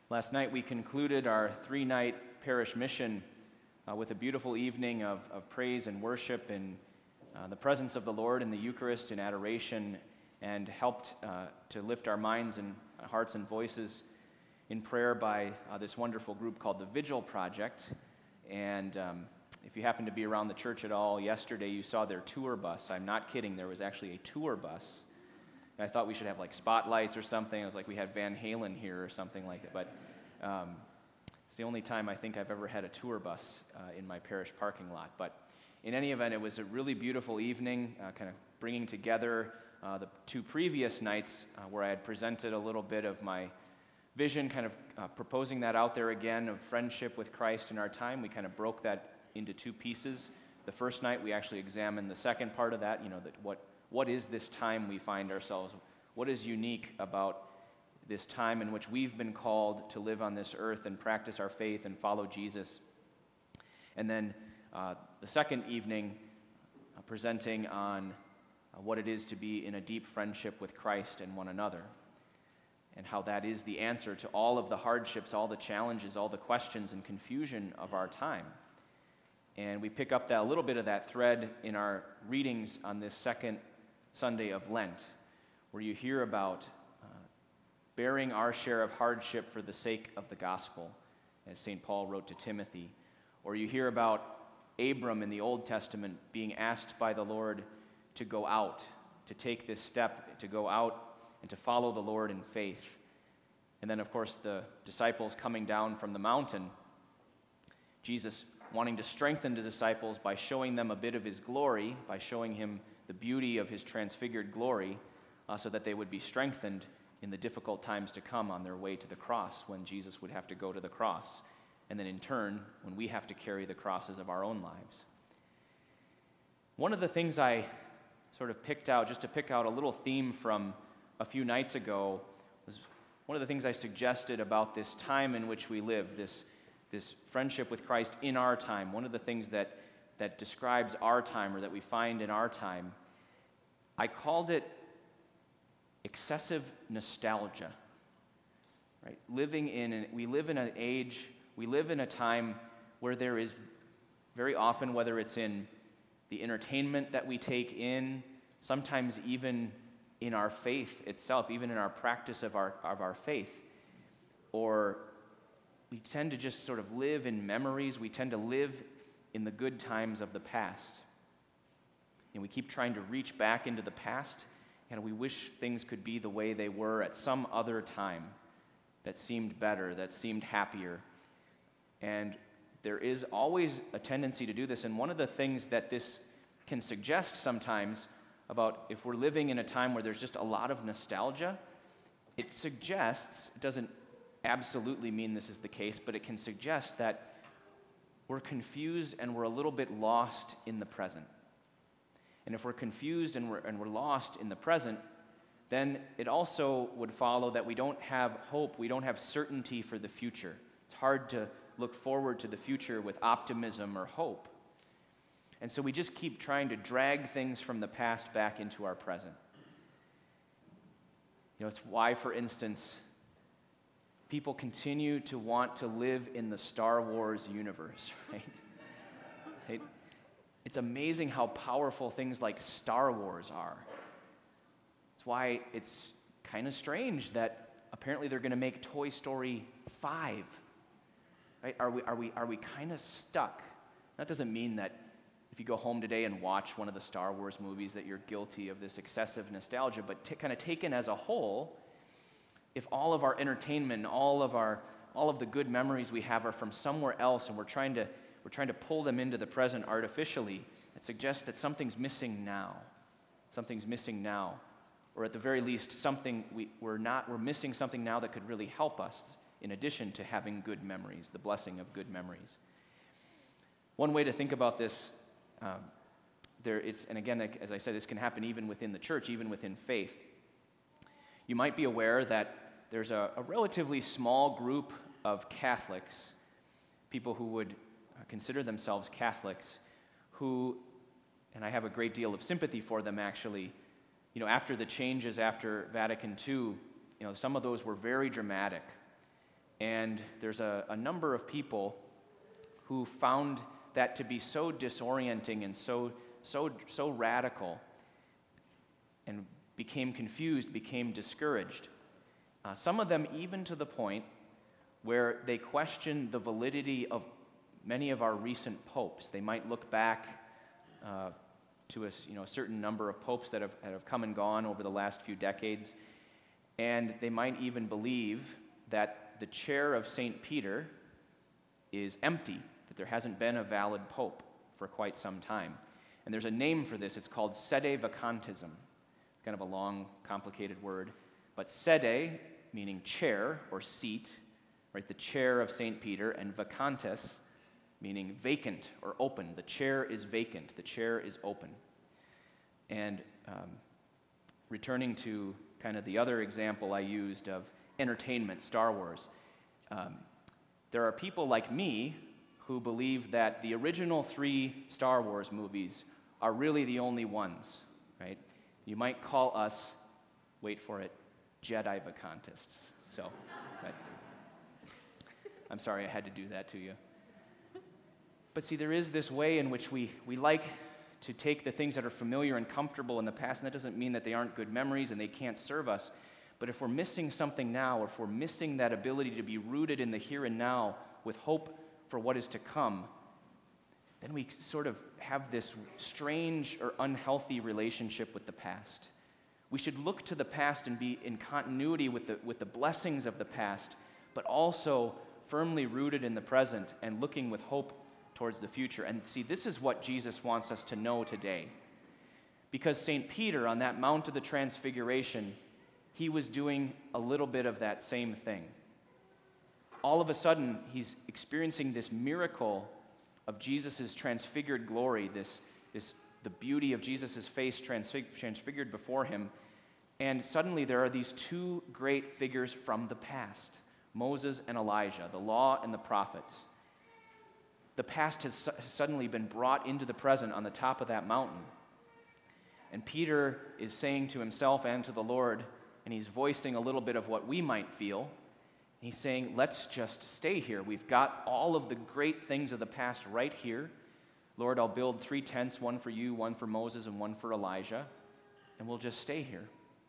Last night we concluded our three-night parish mission with a beautiful evening of praise and worship in the presence of the Lord in the Eucharist and adoration, and helped to lift our minds and hearts and voices in prayer by this wonderful group called the Vigil Project. And if you happen to be around the church at all, yesterday you saw their tour bus. I'm not kidding, there was actually a tour bus. I thought we should have like spotlights or something. It was like we had Van Halen here or something like that. But it's the only time I think I've ever had a tour bus in my parish parking lot. But in any event, it was a really beautiful evening, kind of bringing together the two previous nights where I had presented a little bit of my vision, kind of proposing that out there again of friendship with Christ in our time. We kind of broke that into two pieces. The first night we actually examined the second part of that, that what is this time we find ourselves? What is unique about this time in which we've been called to live on this earth and practice our faith and follow Jesus? And then the second evening, presenting on what it is to be in a deep friendship with Christ and one another, and how that is the answer to all of the hardships, all the challenges, all the questions and confusion of our time. And we pick up a little bit of that thread in our readings on this second Sunday of Lent, where you hear about bearing our share of hardship for the sake of the gospel, as St. Paul wrote to Timothy. Or you hear about Abram in the Old Testament being asked by the Lord to go out, to take this step, to go out and to follow the Lord in faith. And then, of course, the disciples coming down from the mountain, Jesus wanting to strengthen the disciples by showing them a bit of his glory, by showing him the beauty of his transfigured glory, so that they would be strengthened in the difficult times to come on their way to the cross, when Jesus would have to go to the cross, and then in turn, when we have to carry the crosses of our own lives. One of the things I sort of picked out, just to pick out a little theme from a few nights ago, was one of the things I suggested about this time in which we live, this friendship with Christ in our time. One of the things that describes our time, or that we find in our time, I called it excessive nostalgia. Right? We live in an age, we live in a time where there is very often, whether it's in the entertainment that we take in, sometimes even in our faith itself, even in our practice of our faith, or we tend to just sort of live in memories. We tend to live in the good times of the past. And we keep trying to reach back into the past, and we wish things could be the way they were at some other time that seemed better, that seemed happier. And there is always a tendency to do this. And one of the things that this can suggest sometimes about if we're living in a time where there's just a lot of nostalgia, it doesn't absolutely mean this is the case, but it can suggest that we're confused and we're a little bit lost in the present. And if we're confused and we're lost in the present, then it also would follow that we don't have hope, we don't have certainty for the future. It's hard to look forward to the future with optimism or hope. And so we just keep trying to drag things from the past back into our present. It's why, for instance, people continue to want to live in the Star Wars universe, right? It's amazing how powerful things like Star Wars are. It's why it's kind of strange that apparently they're going to make Toy Story 5. Right? Are we kind of stuck? That doesn't mean that if you go home today and watch one of the Star Wars movies that you're guilty of this excessive nostalgia, but kind of taken as a whole, if all of our entertainment, all of the good memories we have are from somewhere else, and we're trying to pull them into the present artificially, it suggests that something's missing now. Something's missing now, or at the very least, we're missing something now that could really help us. In addition to having good memories, the blessing of good memories. One way to think about this, and again, as I said, this can happen even within the church, even within faith. You might be aware that there's a relatively small group of Catholics, people who would consider themselves Catholics, who, and I have a great deal of sympathy for them actually, after the changes after Vatican II, some of those were very dramatic. And there's a number of people who found that to be so disorienting and so radical, and became confused, became discouraged. Some of them even to the point where they questioned the validity of many of our recent popes. They might look back to a certain number of popes that have come and gone over the last few decades, and they might even believe that the chair of St. Peter is empty, that there hasn't been a valid pope for quite some time. And there's a name for this. It's called sedevacantism. Kind of a long, complicated word. But sede, meaning chair or seat, right? The chair of St. Peter, and vacantes, meaning vacant or open. The chair is vacant. The chair is open. And returning to kind of the other example I used of entertainment, Star Wars, there are people like me who believe that the original 3 Star Wars movies are really the only ones, right? You might call us, wait for it, Jedi vacantists. So, but I'm sorry I had to do that to you. But see, there is this way in which we like to take the things that are familiar and comfortable in the past, and that doesn't mean that they aren't good memories and they can't serve us. But if we're missing something now, or if we're missing that ability to be rooted in the here and now with hope for what is to come, then we sort of have this strange or unhealthy relationship with the past. We should look to the past and be in continuity with the blessings of the past, but also firmly rooted in the present and looking with hope towards the future. And see, this is what Jesus wants us to know today. Because St. Peter, on that Mount of the Transfiguration, he was doing a little bit of that same thing. All of a sudden, he's experiencing this miracle of Jesus' transfigured glory, the beauty of Jesus' face transfigured before him. And suddenly there are these 2 great figures from the past, Moses and Elijah, the law and the prophets. The past has suddenly been brought into the present on the top of that mountain. And Peter is saying to himself and to the Lord, and he's voicing a little bit of what we might feel. He's saying, let's just stay here. We've got all of the great things of the past right here. Lord, I'll build 3 tents, one for you, one for Moses, and one for Elijah, and we'll just stay here.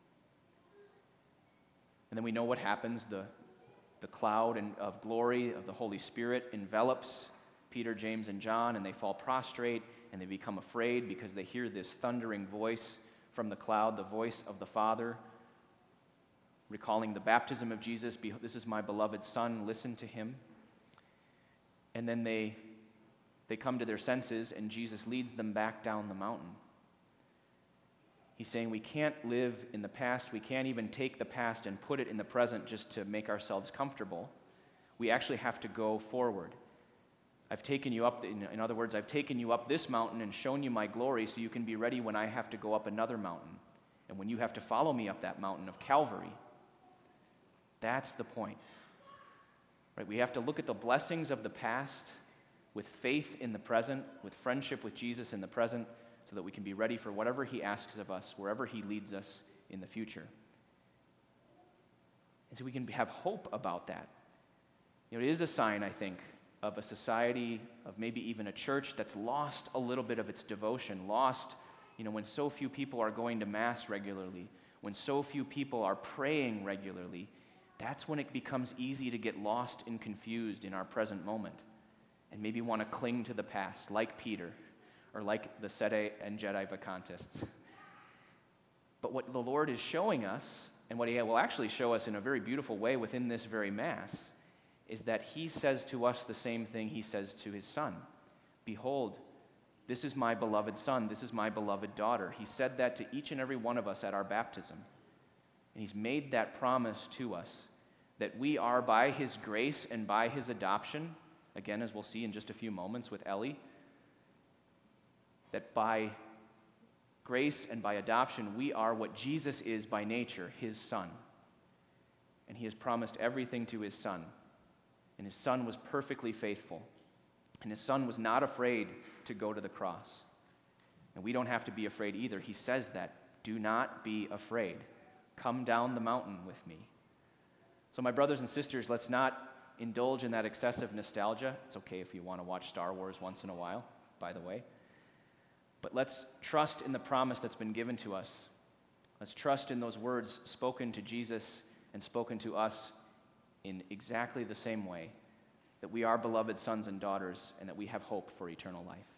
And then we know what happens. The cloud of glory of the Holy Spirit envelops Peter, James, and John, and they fall prostrate, and they become afraid because they hear this thundering voice from the cloud, the voice of the Father, recalling the baptism of Jesus. This is my beloved Son, listen to him. And then they come to their senses, and Jesus leads them back down the mountain. He's saying we can't live in the past. We can't even take the past and put it in the present just to make ourselves comfortable. We actually have to go forward. I've taken you up, in other words, I've taken you up this mountain and shown you my glory so you can be ready when I have to go up another mountain. And when you have to follow me up that mountain of Calvary. That's the point. Right? We have to look at the blessings of the past with faith in the present, with friendship with Jesus in the present, so that we can be ready for whatever he asks of us, wherever he leads us in the future. And so we can have hope about that. It is a sign, I think, of a society, of maybe even a church that's lost a little bit of its devotion, lost, when so few people are going to Mass regularly, when so few people are praying regularly. That's when it becomes easy to get lost and confused in our present moment and maybe want to cling to the past, like Peter or like the Sede and Jedi vacantists. But what the Lord is showing us, and what he will actually show us in a very beautiful way within this very Mass, is that he says to us the same thing he says to his Son. Behold, this is my beloved Son, this is my beloved daughter. He said that to each and every one of us at our baptism. And he's made that promise to us that we are, by his grace and by his adoption, again, as we'll see in just a few moments with Ellie, that by grace and by adoption, we are what Jesus is by nature, his Son. And he has promised everything to his Son. And his Son was perfectly faithful. And his Son was not afraid to go to the cross. And we don't have to be afraid either. He says that. Do not be afraid. Come down the mountain with me. So my brothers and sisters, let's not indulge in that excessive nostalgia. It's okay if you want to watch Star Wars once in a while, by the way. But let's trust in the promise that's been given to us. Let's trust in those words spoken to Jesus and spoken to us in exactly the same way, that we are beloved sons and daughters and that we have hope for eternal life.